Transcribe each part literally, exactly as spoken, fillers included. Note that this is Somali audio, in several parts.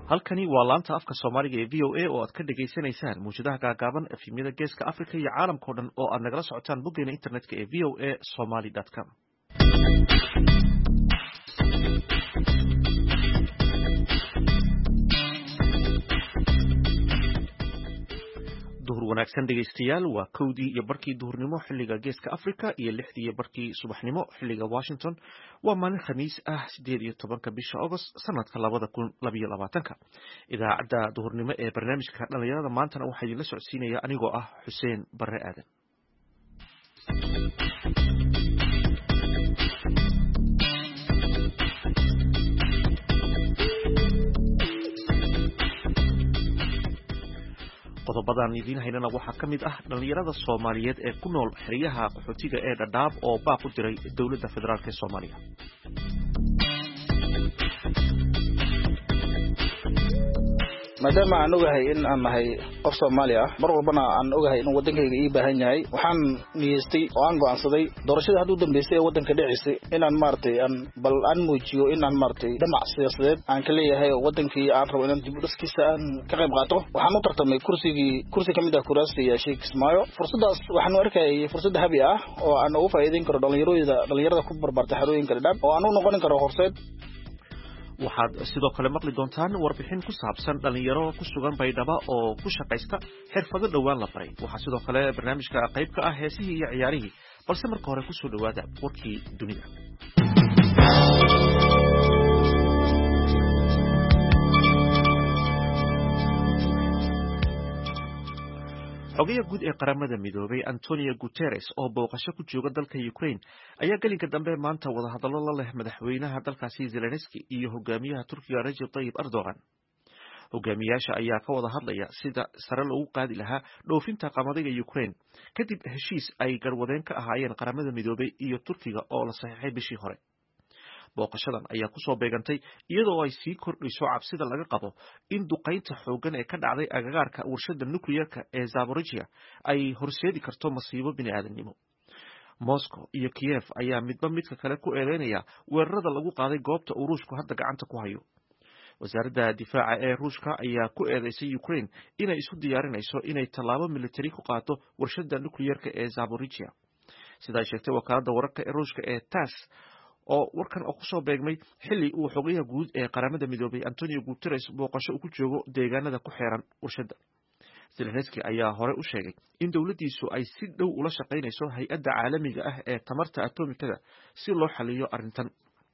halkani waa laanta afka Soomaaliga ee V O A oo aad ka dhageysanaysaan muujadaha gaagaaban efemyada Geeska Afrika iyo caalamka oo dhan oo aad nagala socotaan boggeena internetka ee v o a somali dot com. duhur wanaagsan dhegeystayaal waa kowdii iyo barkii duhurnimo xilliga Geeska Afrika iyo lixdii iyo barkii subaxnimo xilliga Washington. waa maalin khamiis ah sideed iyo tobanka bisha August sanadka labada kun labiyo labaatanka. idaacadda duhurnimo ee barnaamijka dhalinyarada maantana waxaa idinla socodsiinaya anigoo ah Xuseen Barre Aadan. qodobadan idiin haynana waxaa ka mid ah dhalinyarada Soomaaliyeed ee ku nool xeryaha qaxootiga ee Dadaab oo baaq u diray dowladda federaalka ee Soomaaliya. maadaama aan ogahay in aan nahay qof Soomaali ah mar walbana aan ogahay in wadankayga ii baahan yahay waxaan niyeystay oo aan go'aansaday doorashada haduu dambeysay ee wadanka dhicisay in aan maartay aan bal aan muujiyo in aan maartay dhamac siyaasadeed aan ka leeyahay wadankii aan rabo inaan dib u dhiskiisa aan ka qayb qaato. waxaan u tartamay kursigii kursi kamid ah kuraasta Sheikh Ismaayo. fursadaas waxaan u arkay fursad habi ah oo aan ugu faa'iideyn karo dhalinyarada dhalinyarada ku barbartay xarooyinka Dadaab oo aan u noqon karo horseed. waxaad sidoo kale maqli doontaan warbixin ku saabsan dhalinyaro ku sugan Baydhabo oo ku shaqaysta xirfado dhawaan la baray. waxaa sidoo kale barnaamijka qayb ka ah heesihii iyo ciyaarihii, balse marka hore ku soo dhawaada warkii dunida. xogaha guud ee qaramada midoobay Antonio Guterres oo booqasho ku jooga dalka Ukraine ayaa galinka dambe maanta wada hadallo la leh madaxweynaha dalkaasi Zelensky iyo hogaamiyaha Turkiga Recep Tayyip Erdogan. hogaamiyaasha ayaa ka wada hadlaya sida sare loogu qaadi lahaa dhoofinta qamadiga Ukraine kadib heshiis ay garwadeen ka ahaayeen qaramada midoobay iyo Turkiga oo la saxiixay bishii hore. booqashadan ayaa ku soo beegantay iyadoo ay sii kordhiso cabsida laga qabo in duqaynta xooggan ee ka dhacday agagaarka warshada nuclearka ee Zaporizhia ay horseedi karto masiibo bini'aadanimo. Moscow iyo Kiev ayaa midba midka kale ku eedeynaya weerarada lagu qaaday goobta uu Ruushku hadda gacanta ku hayo. wasaaradda difaaca ee Ruushka ayaa ku eedeysay Ukraine inay isu diyaarinayso inay tallaabo militari ku qaato warshada nuclearka ee Zaporizhia. sida ay sheegtay wakaaladda wararka ee Ruushka ee TASS oo warkan oo ku soo beegmay xilli uu xogaha guud ee qaramada midoobay Antonio Guterres booqasho ugu joogo deegaanada ku xeeran warshada. Zelensky ayaa hore u sheegay in dawladdiisu ay si dhow ula shaqaynayso hay'adda caalamiga ah ee tamarta atomikada si loo xalliyo arrintan.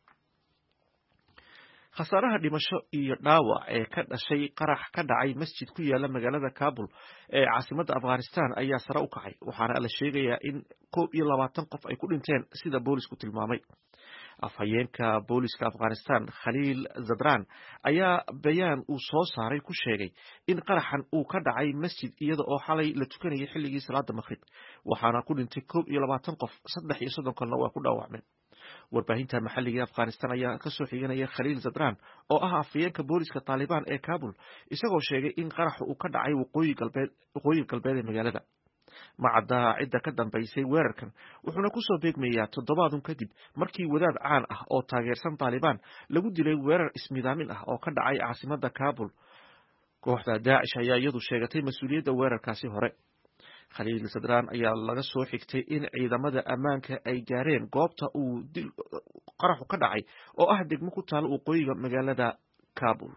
khasaaraha dhimasho iyo dhaawac ee ka dhashay qarax ka dhacay masjid ku yaala magaalada Kabul ee caasimadda Afghanistan ayaa sare u kacay, waxaana la sheegayaa in koob iyo labaatan qof ay ku dhinteen sida boolisku tilmaamay. afhayeenka booliska Afghanistan Khalil Zadran ayaa bayaan uu soo saaray ku sheegay in qaraxan uu ka dhacay masjid iyada oo xalay la tukanayay xilligii salaada maghrib, waxaana ku dhintay koob iyo labaatan qof, saddex iyo soddon kalena waa ku dhaawacmeen. warbaahinta maxalliga ee Afghanistan ayaa ka soo xiganaya Khalil Zadran oo ah afhayeenka booliska Taliban ee Kabul, isagoo sheegay in qaraxu uu ka dhacay waqooyi galbeed waqooyi galbeed ee magaalada. macadda cidda ka dambaysay weerarkan wuxuuna ku soo beegmayaa toddobaadun kadib markii wadaad caan ah oo taageersan Taliban lagu dilay weerar ismidaamin ah oo ka dhacay caasimadda Kabul. kooxda Daesh ayaa iyadu sheegatay mas'uuliyadda weerarkaasi hore. Khalil Zadran ayaa laga soo xigtay in ciidamada ammaanka ay gaareen goobta uu dil qaraxu ka dhacay oo ah degmo ku taal waqooyiga magaalada Kabul.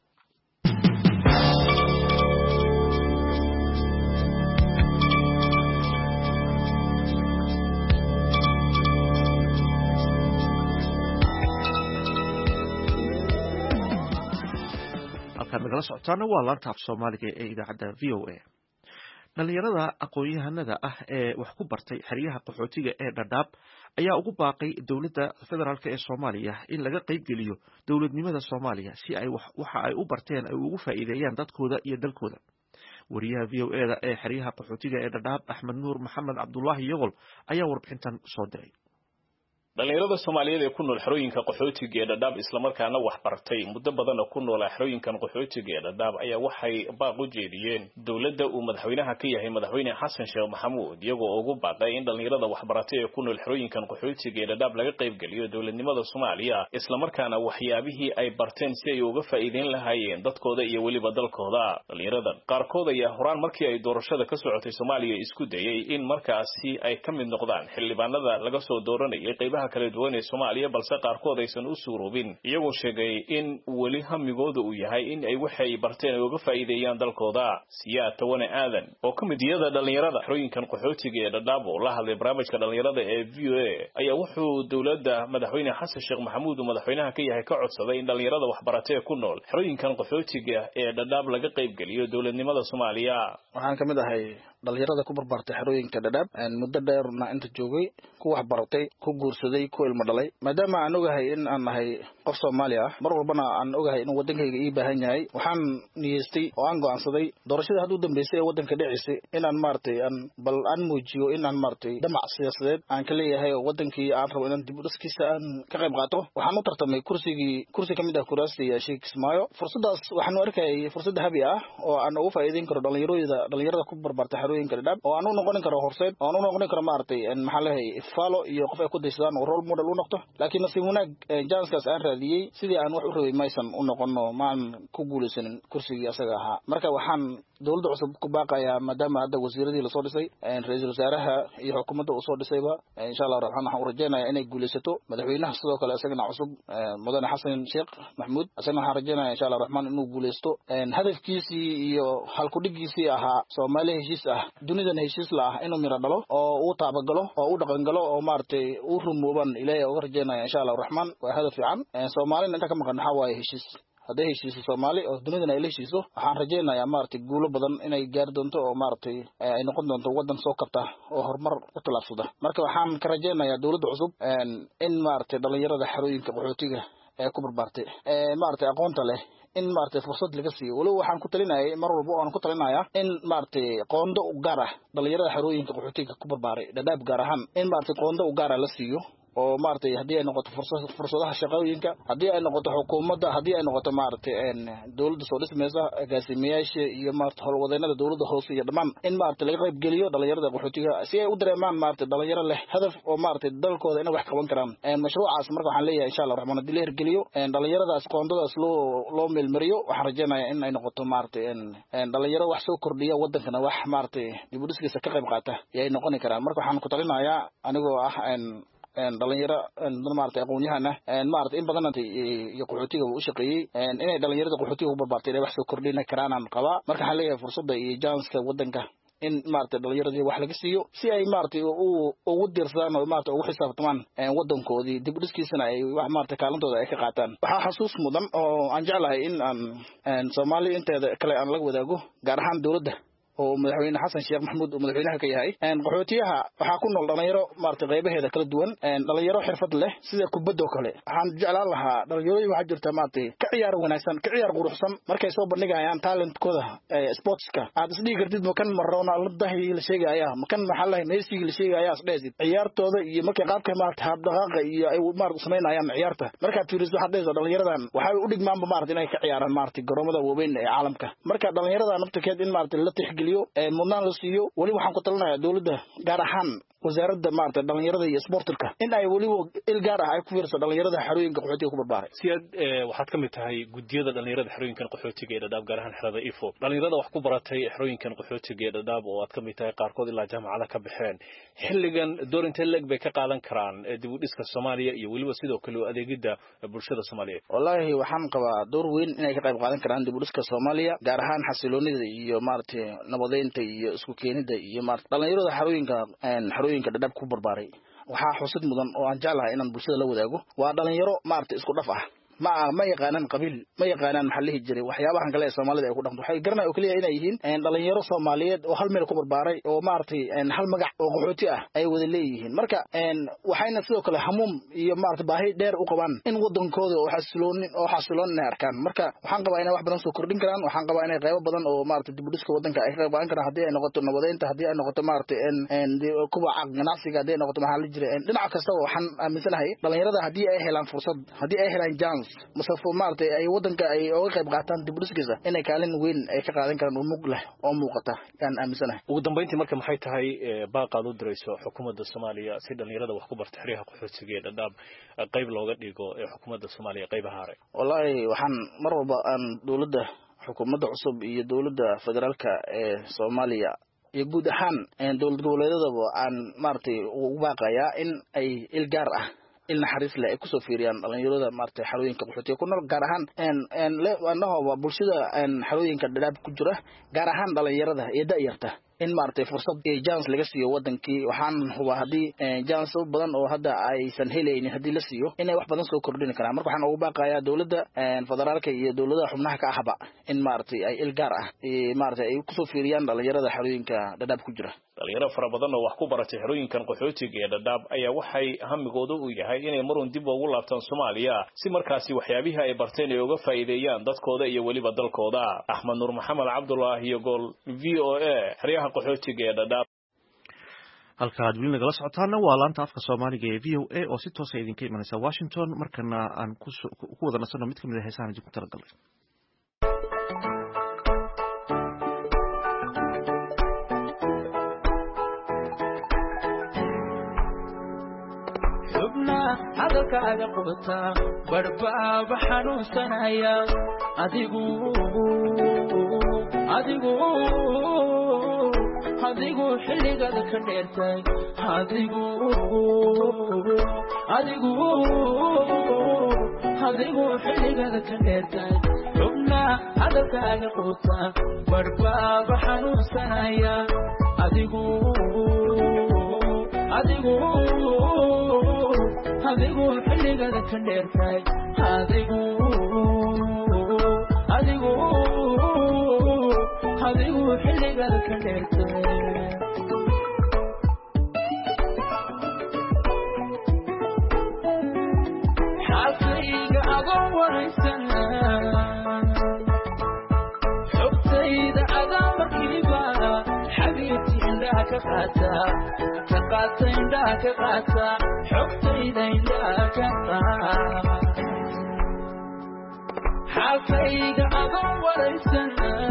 nagala socotaana waa laanta af Soomaaliga ee idaacadda V O A. dhalinyarada aqoon-yahanada ah ee wax ku bartay xeryaha qaxootiga ee Dadaab ayaa ugu baaqay dowladda federaalka ee Soomaaliya in laga qayb geliyo dowladnimada Soomaaliya si ay waxa ay u barteen ay ugu faa'iideeyaan dadkooda iyo dalkooda. wariyaha V O A da ee xeryaha qaxootiga ee Dadaab Axmed Nuur Maxamed Cabdullaahi Yagol ayaa warbixintan soo diray. dhalinyarada Soomaaliyeed ee ku nool xarooyinka qaxootiga ee Dadaab isla markaana wax bartay muddo badan oo ku nool xarooyinkan qaxootiga ee Dadaab ayaa waxay baaq u jeediyeen dawladda uu madaxweynaha ka yahay madaxweyne Xasan Sheekh Maxamuud iyagoo ugu baaqay in dhalinyarada wax baratay ee ku nool xarooyinkan qaxootiga ee Dadaab laga qayb galiyo dawladnimada Soomaaliya isla markaana waxyaabihii ay barteen si ay uga faa'iideyn lahaayeen dadkooda iyo waliba dalkooda dhalinyarada qaarkood ayaa horaan markii ay doorashada ka socotay Soomaaliya isku dayay in markaasi ay ka mid noqdaan xildhibaanada laga soo dooranayay qaybaha kala duwan ee Soomaaliya balse qaarkood aysan u suuroobin iyagoo sheegay in wali hamigooda uu yahay in ay waxay barteen ay uga faa'iideeyaan dalkooda siyaa tawane aadan oo ka mid yahay dhalinyarada xarooyinkan qaxootiga ee Dadaab oo la hadlay barnaamijka dhalinyarada ee V O A ayaa wuxuu dawladda madaxweyne Xasan Sheekh Maxamuud madaxweynaha ka yahay ka codsaday in dhalinyarada wax baratay ku nool xarooyinkan qaxootiga ee Dadaab laga qayb galiyo dawladnimada Soomaaliya waxaan ka mid ahay dhalinyarada ku barbartay xarooyinka Dadaab muddo dheerna inta joogay ku wax baratay ku guursaday ku ilmo dhalay maadaama aan ogahay in aan nahay qof Soomaali ah mar walbana aan ogahay in wadankayga ii baahan yahay waxaan niyeystay oo aan go'aansaday doorashada haduu dambeysay ee wadanka dhicisay in aan maartay aan bal aan muujiyo in aan maartay damac siyaasadeed aan ka leeyahay wadankii aan rabo inaan dib u dhiskiisa aan ka qayb qaato waxaan u tartamay kursigii kursi kamid ah kuraasiga Sheikh Ismaayo fursadaas waxaan u arkay fursad habi ah oo aan ugu faa'iideyn karo dhalinyarada dhalinyarada ku barbartay xarooyinka Dadaab oo aan u noqon karo horseed oo aan u noqon karo maartay in maxaa la hay falo iyo qof ay ku daysadaan oo role model u noqdo laakiin nasiib wanaag janskaas aan raadiyay sidii aan wax u rabay maysan u noqono maan ku guuleysanin kursigii asaga ahaa marka waxaan dawladda cusub ku baaqayaa maadaama hadda wasiiradii la soo dhisay ra'iisul wasaaraha iyo xukuumadda uu soo dhisayba insha Allah waxaan u rajaynayaa inay guuleysato madaxweynaha sidoo kale asagana cusub mudane Xasan Sheekh Maxamuud asagana waxaan rajaynayaa insha Allah raxmaan inuu guuleysto hadafkiisii iyo halku dhigiisii ahaa Soomaaliya heshiis ah dunidana heshiis la ah inuu mira dhalo oo uu taabagalo oo uu dhaqan galo oo maartay uu rumooban Ilaahay uga rajaynaya insha Allah raxmaan waa hadaf fiican Soomaaliya inta ka maqan waxa waaye heshiis haday heshiis Soomaali oo dunidana ay heshiiso waxaan rajaynayaa maartay guulo badan inay gaar doonto oo maartay ay noqon doonto wadan soo kabta oo horumar u talaabsada marka waxaan ka rajaynayaa dawladda cusub in maartay dhalinyarada xarooyinka qaxootiga ee ku barbartay ee maartay aqoonta leh in maartay fursad laga siiyo walow waxaan ku talinayay mar walba oo aan ku talinayaa in maartay qoonda u gaar ah dhalinyarada xarooyinka qaxootiga ku barbaray Dadaab gaar ahaan in maartay qoonda u gaar ah la siiyo oo maartay hadii ay noqoto fursad fursadaha shaqooyinka hadii ay noqoto xukuumadda hadii ay noqoto maartay een dawladda soo dhismaysa agaasimayaasha iyo maartay howlwadeennada dawladda hoose iyo dhamaan in maartay laga qayb geliyo dhalinyarada qaxootiga si ay u dareemaan maartay dhalinyaro leh hadaf oo maartay dalkooda inay wax qaban karaan een mashruucaas marka waxaan leeyahay insha Allah raxmaan hadii la hirgeliyo een dhalinyaradaas qoondadaas loo loo meelmariyo waxaan rajaynayaa in ay noqoto maartay een dhalinyaro wax soo kordhiya wadankana wax maartay dib u dhiskiisa ka qayb qaata ay noqon karaan marka waxaan ku talinayaa anigoo ah een een dhalinyaro een maartay aqoon-yahana een maartay in badan iyo qaxootiga u shaqeeyay een inay dhalinyarada qaxootiga u barbartay wax soo kordhina karaan aan qaba marka waxaan leeyahay fursadda iyo janska wadanka in maartay dhalinyarada wax laga siiyo si ay maartay uu ugu dirsadaan oo maartay ugu xisaabtamaan een wadankoodii dib u dhiskiisana ay wax maartay kaalintooda ay ka qaataan waxa xasuus mudan oo aan jeclahay in aan een Soomaaliya inteeda kale aan la wadaago gaar ahaan dawladda oo madaxweyne Xasan Sheekh Maxamuud oo madaxweynaha ka yahay een qaxootiyaha waxa ku nool dhalinyaro maartay qaybaheeda kala duwan een dhalinyaro xirfad leh sida kubadda oo kale waxaan jeclaan lahaa dhalinyarada waxa jirta maartay ka ciyaar wanaagsan ka ciyaar quruxsan markay soo bandhigayaan talentkooda ee sportska aad isdhigi kartid ma kan marona la dahi la sheegaya ma kan maxaa la Messi la sheegaya asdheesid ciyaartooda iyo markay qaabka maartay hab dhaqaaqa iyo ay maartay sameynayaan ciyaarta marka fiiriso waxa dheeso dhalinyaradan waxa u dhigmaan maartay inay ka ciyaaraan maartay garoomada waaweyn ee caalamka marka dhalinyarada nafteed in maartay la tixgeliyo ee mudnaan la siiyo wali waxaan ku talinayaa dawladda gaar ahaan wasaaradda maartay dhalinyarada iyo sportka in ay wali il gaar ah ay ku fiirso dhalinyarada xarooyinka qaxootiga ku barbaaray siyaad waxaad ka mid tahay gudiyada dhalinyarada xarooyinkan qaxootiga ee Dadaab gaar ahaan xarada Ifo dhalinyarada wax ku baratay xarooyinkan qaxootiga ee Dadaab oo aad ka mid tahay qaarkood ilaa jaamacada ka baxeen xilligan doorinta leg bay ka qaadan karaan dib u dhiska Soomaaliya iyo waliba sidoo kale adeegida bulshada Soomaaliyeed wallahi waxaan qabaa door weyn inay ka qayb qaadan karaan dib u dhiska Soomaaliya gaar ahaan xasiloonida iyo maartay nabadeynta iyo isku keenida iyo maartay dhalinyarada xarooyinka een xarooyinka Dadaab ku barbaaray waxa xusid mudan oo aan jeclahay inaan bulshada la wadaago waa dhalinyaro maartay isku dhaf ah ma ma yaqaanan qabiil ma yaqaanan maxallihi jiray waxyaabahan kale ee Soomaalida ay ku dhaqmo waxay garanay oo kaliya inay yihiin dhalinyaro Soomaaliyeed oo hal meel ku barbaaray oo maartay hal magac oo qaxooti ah ay wada leeyihiin marka waxayna sidoo kale hamuum iyo maartay baahi dheer u qabaan in wadankooda oo xasiloon oo xasiloon ay arkaan marka waxaan qabaa inay wax badan soo kordhin karaan waxaan qabaa inay qaybo badan oo maartay dib u dhiska wadanka ay ka qaadan karaan hadii ay noqoto nabadeynta hadii ay noqoto maartay in kuba ganacsiga hadii ay noqoto maxaa la jiray dhinaca kasta waxaan aaminsanahay dhalinyarada hadii ay helaan fursad hadii ay helaan chance masafo maartay ay wadanka ay uga qayb qaataan dib u dhiskiisa inay kaalin weyn ay ka qaadan karaan oo mug leh oo muuqata aan aaminsanahay ugu dambeyntii marka maxay tahay baaqaad u dirayso xukuumadda Soomaaliya si dhalinyarada wax ku barta xiriirka qaxootiga ee Dadaab qayb looga dhigo ee xukuumadda Soomaaliya qaybaha hore wallahi waxaan mar walba aan dawladda xukuumadda cusub iyo dawladda federaalka ee Soomaaliya iyo guud ahaan dawlad goboleedyada aan maartay ugu baaqayaa in ay il gaar ah il naxariis leh ay ku soo fiiriyaan dhalinyarada maartay xarooyinka qaxootiga ku nool gaar ahaan een een leeyahay bulshada een xarooyinka Dadaab ku jira gaar ahaan dhalinyarada iyo da'yarta in maartay fursad ee chance laga siiyo wadankii waxaan huba hadii chance badan oo hadda aysan helaynin hadii la siiyo inay wax badan soo kordhin karaan marka waxaan ugu baaqayaa dawladda federaalka iyo dawladaha xubnaha ka ahba in maartay ay il gaar ah ee maartay ay ku soo fiiriyaan dhalinyarada xarooyinka Dadaab ku jira dhalinyaro fara badan oo wax ku baratay xarooyinkan qaxootiga ee Dadaab ayaa waxay hamigoodu u yahay inay marun dib ugu laabtaan Soomaaliya si markaasi waxyaabaha ay barteen ay uga faa'iideeyaan dadkooda iyo waliba dalkooda Axmed Nuur Maxamed Cabdullaahi iyo Gol V O A xariyaha qaxootiga ee Dadaab halka aad weli nagala socotaana waa laanta afka Soomaaliga ee V O A oo si toos ah idinka imanaysa Washington markana aan ku ku wada nasano mid kamid ah heesaha jibka talagalay hadalkaaga qubta barbaaba xanuunsanaya adigu adigu adigu xilligaada ka dheertay adigu adigu adigu xilligaada ka dheertay xubna hadalkaaga qubta barbaaba xanuunsanaya adigu adigu adigu xilligaada ka dheertay adigu adigu adigu xilligaada ka dheertay xaafayga adoo waraysan xogtayda adaa markiiba xabiibti indhaha ka qaata ka qaata indhaha ka qaata xogtayda indhaha ka qaata xaafayga adoo waraysan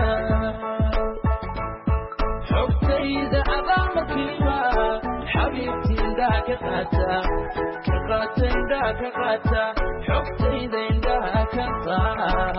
xogtayda adaa markiiba xabiibti indhaha ka qaata ka qaata indhaha ka qaata xogtayda indhaha ka qaata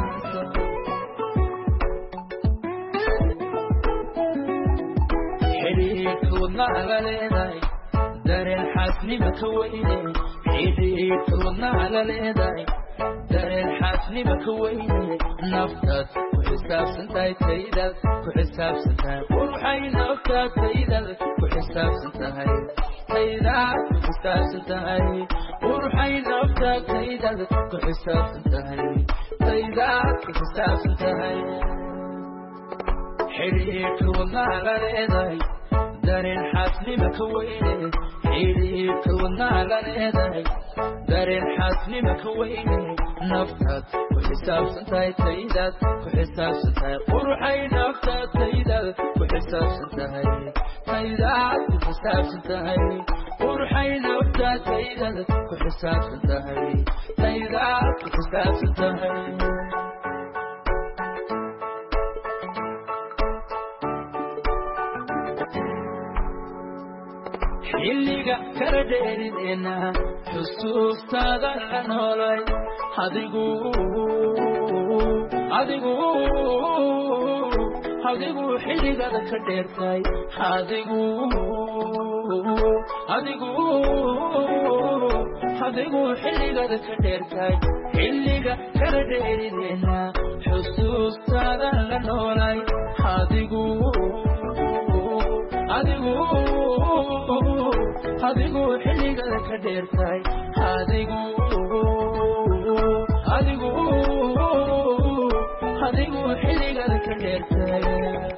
ودنا ليداي دار الحسن مكوينه حيديت ودنا ليداي دار الحسن مكوينه نفطت وحساب سنتاي تيدل وحساب سنتاي وروحي نفطت تيدل وحساب سنتاي تيدل وحساب سنتاي وروحي نفطت تيدل وحساب سنتاي تيدل وحساب سنتاي حيديت ودنا ليداي دار الحسن مكوينه حيديت ودنا ليداي دار الحسن مكوينه نفطت وحساب سنتاي تيدل وحساب سنتاي وروحي نفطت تيدل وحساب سنتاي تيدل وحساب سنتاي وروحي نفطت تيدل وحساب سنتاي تيدل وحساب سنتاي xilliga kala dheerideena xusuustaada la noolay adigu adigu adigu xilligaada ka dheertay adigu adigu adigu xilligaada ka dheertay xilliga kala dheerideena xusuustaada la noolay adigu adigu adigu xilligaada ka dheertay adigu كدرتك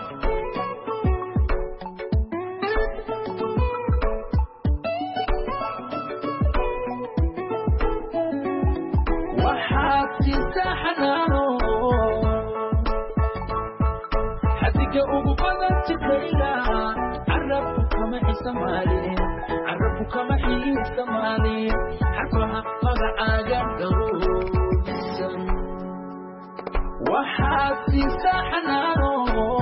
وحاتي سحنانو حدك أبقى تكيلا عرفك ما حسمالي عرفك ما حسمالي حقها مقعاقا قروسا وحاتي سحنانو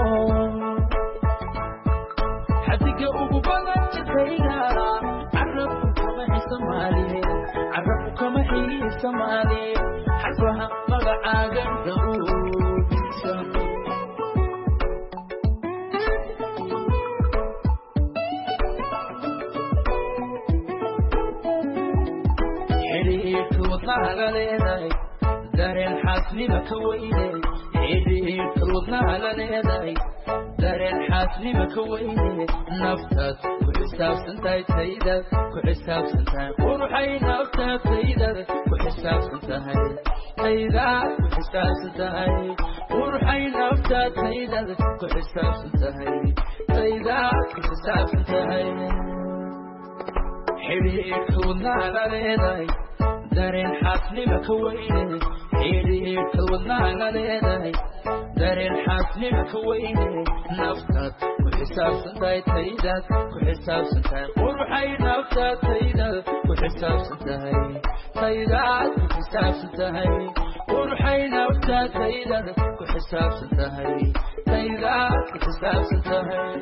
حدك أبقى تكيلا عرفك ما حسمالي عرفك ما حسمالي حقها مقعاقا قروسا وطنها لليداي دار الحاسم مكويني عيدي وطنها لليداي دار الحاسم مكويني نفتت وحساب سنتاي سيدات وحساب سنتاي وروحي نفتت سيدات وحساب سنتاي سيدات وحساب سنتاي وروحي نفتت سيدات وحساب سنتاي سيدات وحساب سنتاي حبيبك وطنها لليداي دارين حاسني مكويني عيدي كودنا لليداي دارين حاسني مكويني نفتت وحساب سنتاي تيدات وحساب سنتاي وروحي نفتت تيدات وحساب سنتاي تيدات وحساب سنتاي وروحي نفتت تيدات وحساب سنتاي تيدات وحساب سنتاي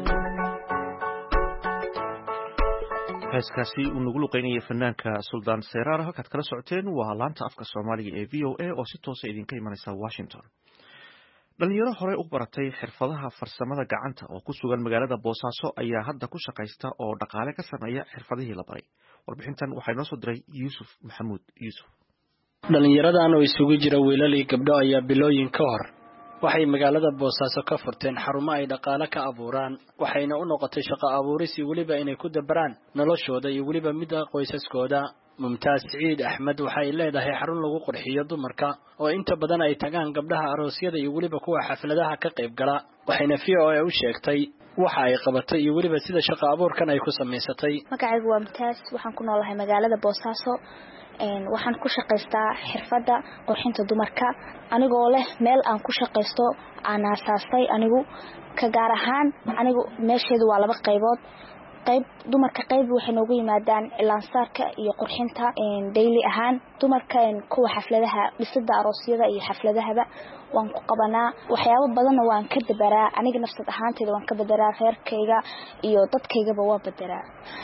heeskaasi uu nagu luqeynayay fanaanka Suldaan Seeraar halkaad kala socoteen waa laanta afka Soomaaliga ee V O A oo si toos ah idinka imanaysa Washington. dhalinyaro hore u baratay xirfadaha farsamada gacanta oo ku sugan magaalada Boosaaso ayaa hadda ku shaqaysta oo dhaqaale ka sameeya xirfadihii la baray. Warbixintan waxaa inoo soo diray Yuusuf Maxamuud Yuusuf. dhalinyaradan oo isugu jira wiilal iyo gabdho ayaa bilooyin ka hor waxay magaalada Boosaaso ka furteen xarumo ay dhaqaale ka abuuraan waxayna u noqotay shaqo abuuris iyo waliba inay ku dabaraan noloshooda iyo waliba mid qoysaskooda. Mumtaaz Ciid Axmed waxay leedahay xarun lagu qurxiyo dumarka oo inta badan ay tagaan gabdhaha aroosyada iyo waliba kuwa xafladaha ka qayb gala. waxayna V O A u sheegtay waxa ay qabatay iyo waliba sida shaqo abuurkan ay ku sameysatay. magacaygu waa Mumtaaz, waxaan ku noolahay magaalada Boosaaso. waxaan ku shaqaystaa xirfada qurxinta dumarka anigoo leh meel aan ku shaqaysto aan aasaasay anigu ka gaar ahaan anigu meesheedu waa laba qaybood. qayb dumarka qayb waxay noogu yimaadaan cilaansaarka iyo qurxinta daily ahaan dumarka kuwa xafladaha dhisida aroosyada iyo xafladahaba waan ku qabanaa waxyaabo badan oo waan ka dabaraa aniga nafsad ahaanteeda waan ka badaraa reerkayga iyo dadkaygaba waan badaraa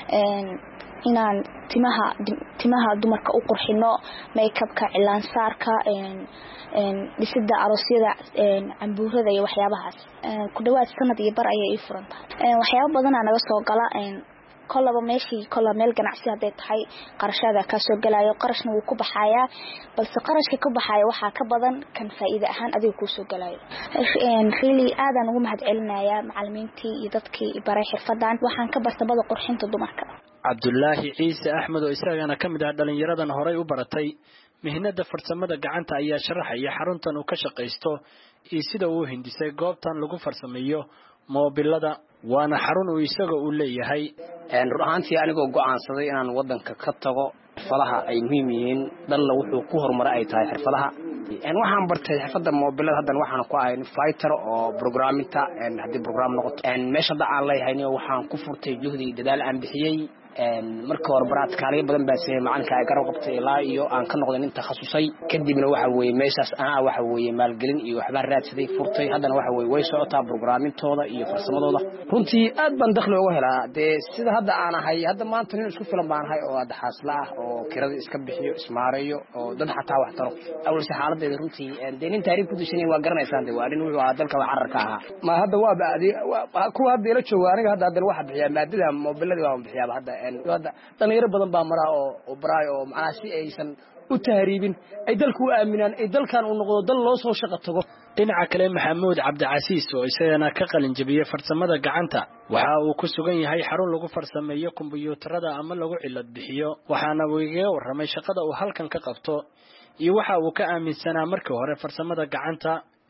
inaan timaha timaha dumarka u qurxino makeup-ka cilaansaarka een dhisida aroosyada een cambuurada iyo waxyaabahaas ku dhawaad sanad iyo bar ayay ii furantahay waxyaabo badan aan naga soo gala een kolaba meeshii kolaba meel ganacsi haday tahay qarashada ka soo galayo qarashna wuu ku baxayaa balse qarashka ka baxayo waxa ka badan kan faa'iido ahaan adiga ku soo galayo een really aadan ugu mahadcelinayaa macallimiintii iyo dadkii baray xirfadan waxaan ka bartabada qurxinta dumarka. Cabdullaahi Ciise Axmed oo isagana kamid ah dhalinyaradan horay u baratay mihnada farsamada gacanta ayaa sharaxaya xaruntan uu ka shaqaysto iyo sida uu hindisay goobtan lagu farsameeyo moobilada waana xarun uu isaga u leeyahay. een ruuxantii anigoo go'aansaday inaan wadanka ka tago xirfadaha ay muhiim yihiin dalla wuxuu ku horumaray ay tahay xirfadaha een waxaan bartay xirfada moobilada hadan waxaan ku ahay fighter oo programmita een hadii program noqoto een meesha dacaan leeyahay waxaan ku furtay juhdi dadaal aan bixiyay een marka hore baraadkaaliga badan baa sameeyay macalinka ay garab qabtay ilaa iyo aan ka noqday inta takhasusay kadibna waxa weeye meeshaas aan waxa weeye maalgelin iyo waxba raadsaday furtay hadana waxa weeye way socotaa programmintooda iyo farsamadooda runtii aad baan dakhli uga helaa de sida hadda aan ahay hadda maanta nin isku filan baan ahay oo hadda xaasla ah oo kirada iska bixiyo ismaareeyo oo dad xataa wax taro awal si xaaladeeda runtii de nin taariikh ku dishay waa garanaysaan de waa nin wuxuu ahaa dalka cararka ah ma hadda waa baadi kuwa hadda ila jooga aniga hadda hadda waxa bixiya maadada moobilada waa bixiyaa hadda wada dhalinyaro badan baa maraa oo oo baraay oo macna si aysan u tahriibin ay dalku u aaminaan ay dalkan u noqdo dal loo soo shaqo tago. dhinaca kale Maxamuud Cabdicasiis oo isagana ka qalin jabiyay farsamada gacanta waxa uu ku sugan yahay xarun lagu farsameeyo kombiyuutarada ama lagu cilad bixiyo waxaana uu iga warramay shaqada uu halkan ka qabto iyo waxa uu ka aaminsanaa markii hore farsamada gacanta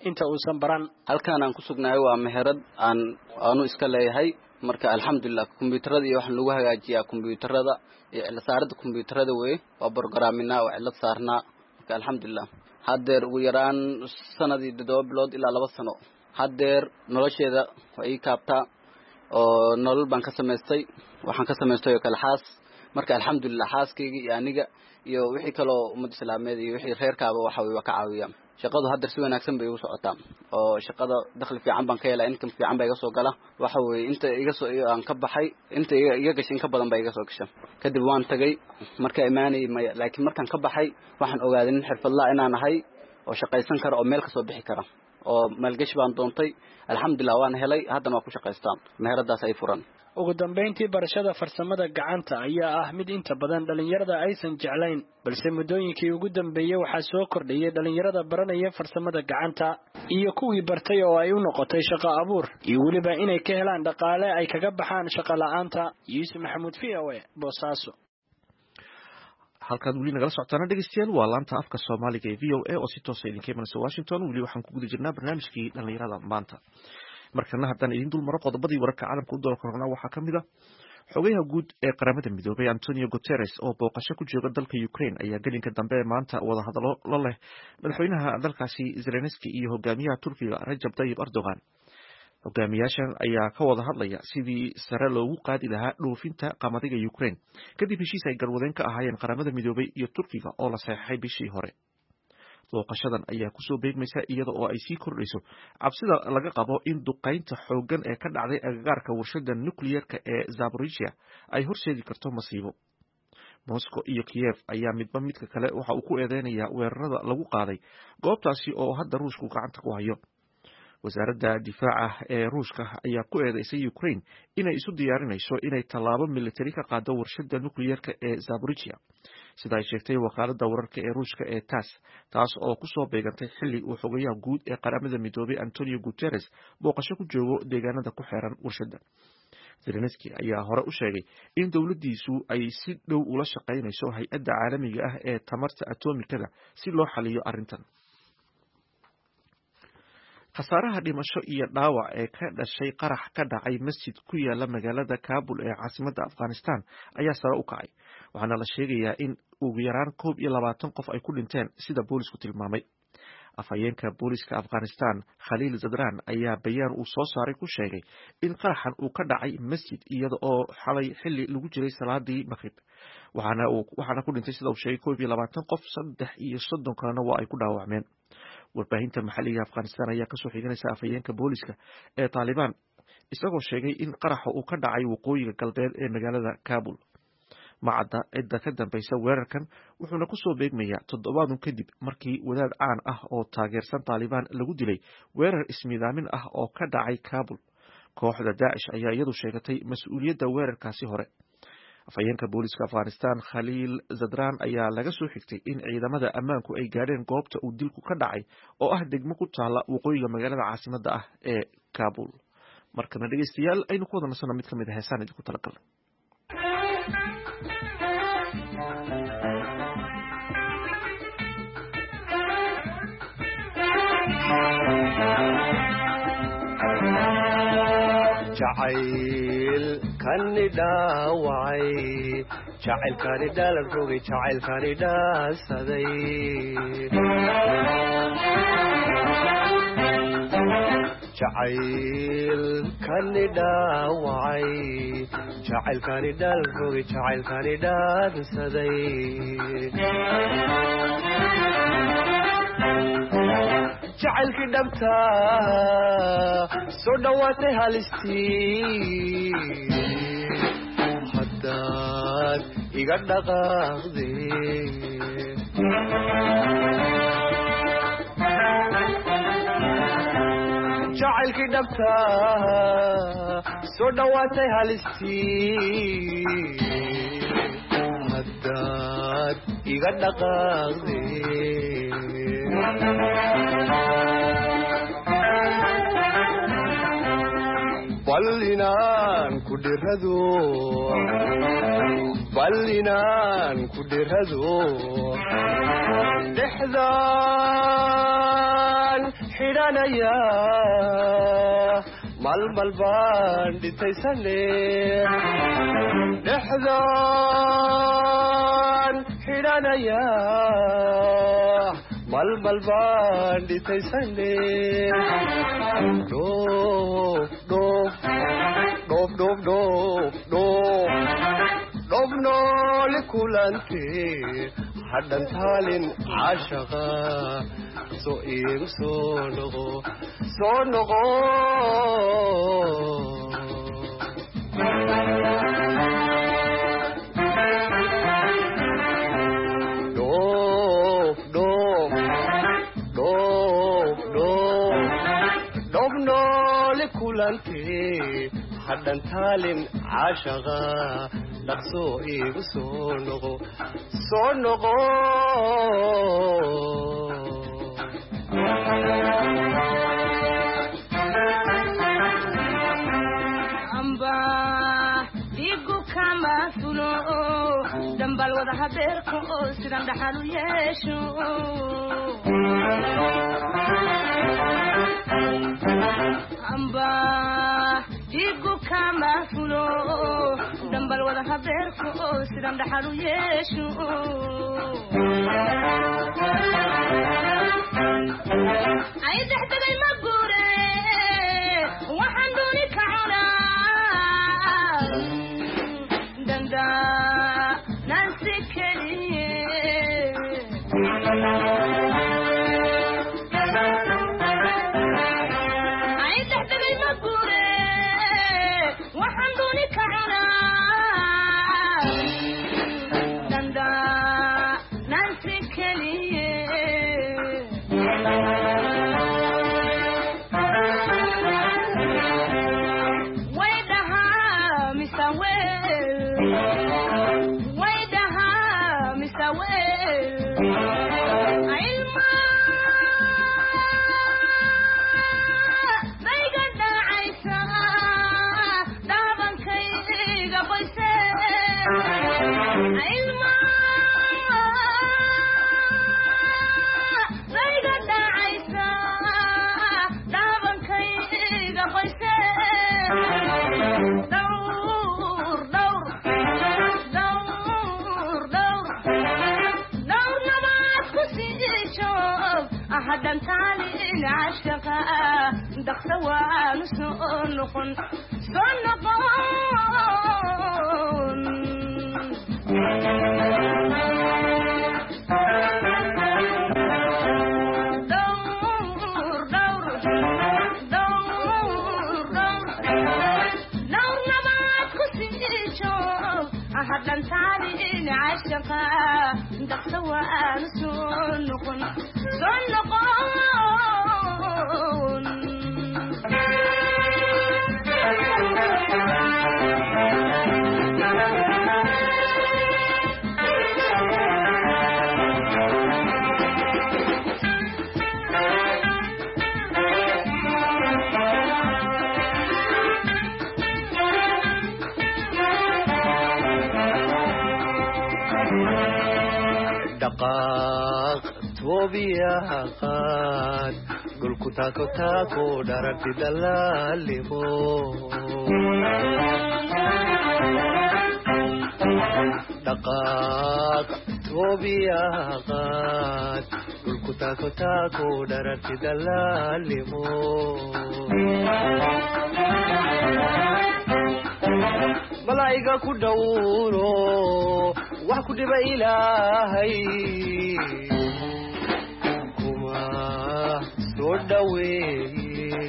inta uusan baran. halkaan aan ku sugnahay waa meherad aan aanu iska leeyahay marka alxamdulillah kombiyuutarada iyo waxaan lagu hagaajiyaa kombiyuutarada iyo cilad saarada kombiyuutarada way waa programina oo cilad saarnaa marka alxamdulillah hadeer ugu yaraan sanadii todoba bilood ilaa laba sano hadeer nolosheeda way kaabtaa oo nolol baan ka samaystay waxaan ka samaystay kala xaas marka alxamdulillah xaaskayga iyo aniga iyo wixii kale oo ummad islaameed iyo wixii reerkaaba waxa way ka caawiyaan shaqadu hadda si wanaagsan bay u socotaa oo shaqada dakhli fiican baan ka helaa income fiican bay iga soo gala waxa way inta iga soo aan ka baxay inta iga gashin ka badan bay iga soo gashay kadib waan tagay marka imaanay laakiin markaan ka baxay waxaan ogaaday in xirfadla inaan ahay oo shaqaysan karo oo meel ka soo bixi kara oo maalgashi baan doontay alxamdulillah waan helay haddana waan ku shaqaystaan meheradaas ay furan. ugu dambeyntii barashada farsamada gacanta ayaa ah mid inta badan dhalinyarada aysan jeclayn balse muddooyinkii ugu dambeeyay waxaa soo kordhiyay dhalinyarada baranaya farsamada gacanta iyo kuwii bartay oo ay u noqotay shaqo abuur iyo weliba inay ka helaan dhaqaale ay kaga baxaan shaqo la'aanta. Yuusuf Maxamuud V O A Boosaaso. halkaad weli nagala socotaana dhegeystayaal waa laanta afka Soomaaliga ee V O A oo si toos ah idinka imanaysa Washington. weli waxaan ku guda jirnaa barnaamijkii dhalinyarada maanta. markana haddaan idin dul maro qodobadii wararka caalamka u doon korona waxaa ka mid ah xogayaha guud ee qaramada midoobay Antonio Guterres oo booqasho ku jooga dalka Ukraine ayaa gelinka dambe maanta wada hadallo la leh madaxweynaha dalkaasi Zelensky iyo hogaamiyaha Turkiga Recep Tayyip Erdogan. hogaamiyaashan ayaa ka wada hadlaya sidii sare loogu qaadi lahaa dhoofinta qamadiga Ukraine kadib heshiis ay garwadeen ka ahaayeen qaramada midoobay iyo Turkiga oo la saxeexay bishii hore. booqashadan ayaa kusoo beegmaysa iyada oo ay sii kordhayso cabsida laga qabo in duqaynta xooggan ee ka dhacday agagaarka warshada nuclearka ee Zaporizhia ay horseedi karto masiibo. Moscow iyo Kiev ayaa midba midka kale waxa uu ku eedeynayaa weerarada lagu qaaday goobtaasi oo hadda Ruushku gacanta ku hayo. wasaaradda difaaca ee Ruushka ayaa ku eedeysay Ukraine inay isu diyaarinayso inay tallaabo militari ka qaado warshada nuclearka ee Zaporizhia sida ay sheegtay wakaaladda wararka ee Ruushka ee T A S S taas oo ku soo beegantay xilli uu xogayaha guud ee qaramada midoobay Antonio Guterres booqasho ku joogo deegaanada ku xeeran warshada. Zelensky ayaa hore u sheegay in dawladdiisu ay si dhow ula shaqaynayso hay'adda caalamiga ah ee tamarta atomikada si loo xaliyo arrintan. khasaaraha dhimasho iyo dhaawac ee ka dhashay qarax ka dhacay masjid ku yaala magaalada Kabul ee caasimadda Afghanistan ayaa sare u kacay waxaana la sheegayaa in ugu yaraan koob iyo labaatan qof ay ku dhinteen sida boolisku tilmaamay. afhayeenka booliska Afghanistan Khalil Zadran ayaa bayaan uu soo saaray ku sheegay in qaraxan uu ka dhacay masjid iyada oo xalay xilli lagu jiray salaadii maghrib waxaana uu waxaana ku dhintay sida uu sheegay koob iyo labaatan qof saddex iyo soddon kalena waa ay ku dhaawacmeen. warbaahinta maxalliga Afghanistan ayaa ka soo xiganaysa afhayeenka booliska ee Taliban isagoo sheegay in qaraxa uu ka dhacay waqooyiga galbeed ee magaalada Kabul. macadda cidda ka dambaysa weerarkan wuxuuna ku soo beegmayaa toddobaadun kadib markii wadaad caan ah oo taageersan Taliban lagu dilay weerar ismiidaamin ah oo ka dhacay Kabul. kooxda Daesh ayaa iyadu sheegatay mas'uuliyadda weerarkaasi hore. afhayeenka booliska Afghanistan Khalil Zadran ayaa laga soo xigtay in ciidamada ammaanku ay gaadheen goobta uu dilku ka dhacay oo ah degmo ku taala waqooyiga magaalada caasimadda ah ee Kabul. markana dhegeystayaal aynu ku wada nasano mid ka mid ah heesaan idinku talagalay. jacayl kani dhaawacay jacayl kani dhalan rogay jacayl kani dhaasaday jacayl kani dhaawacay jacayl kani dhalan rogay jacayl kani dhaasaday jacaylkii dhabta soo dhowaatay halistii haddaad iga dhaqaaqde jacaylkii dhabta soo dhowaatay halistii haddaad iga dhaqaaqde ballinaan ku dhirado ballinaan ku dhirado dhexdaan xidhanaya malmal baan dhitaysane dhexdaan xidhanaya malmal baan dhitaysane dhoof dhoof dhoof dhoof dhoof dhoof dhoof noole kulante hadhan taalin caashaqa soo iigu soo noqo soo noqo dhoof dhoof dhoof dhoof dhoof noole kulante hadhan taalin caashaqa dhaqsoo iigu soo noqo soo noqo amba digu kama fulo dambal wada habeerka oo sidan dhaxal u yeesho amba digu kama fulo dambal wada habeerka oo sidan dhaxal u yeesho ay dhaxdagay ma guure waxaan dooni ka cunaa danda nansi keliye ay dhaxdagay ma guure waxaan dooni ka cunaa danda nansi keliye haddan taalin caashaqa daqsa waanu soo noqon soo noqon dhowr dhowr dhowr dhowr dhowr nabaad ku sii joog haddan taalin caashaqa daqsa waanu soo noqon soo noqon dhaqaaq toobiyaha qaad dhulku taako taako dharagti dalaalimo dhaqaaq toobiyaha qaad dhulku taako taako dharagti dalaalimo malaa'iga ku dhowro wax ku dhiba ilaahay kuma soo dhaweeye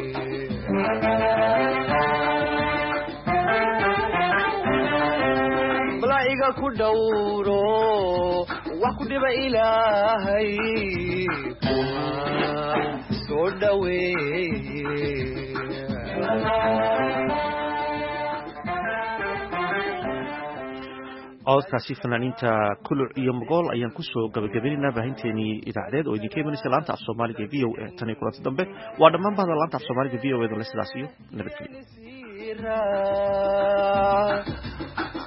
malaa'iga ku dhowro wax ku dhiba ilaahay kuma soo dhaweeye codkaasi fanaaniinta kuluc iyo mogool ayaan kusoo gabagabaynaynaa baahinteenii idaacadeed oo idinka imanaysa laanta af soomaaliga v o a tan iyo kulanti dambe waa dhammaan bahda laanta af soomaaliga v o a dale sidaas iyo nabadgelyo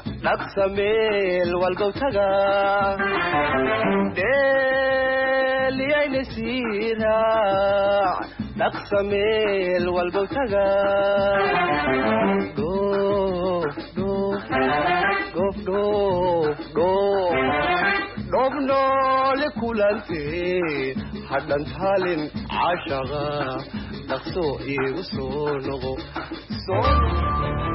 dhaqsa meel walbow taga dheel dhaliyayna siiraac dhaqsameel walbow taga dhoof dhoof dhoof dhoof dhoof dhoof noole kulantee hadhan taalin cashaqa dhaqso iigu soo noqo soo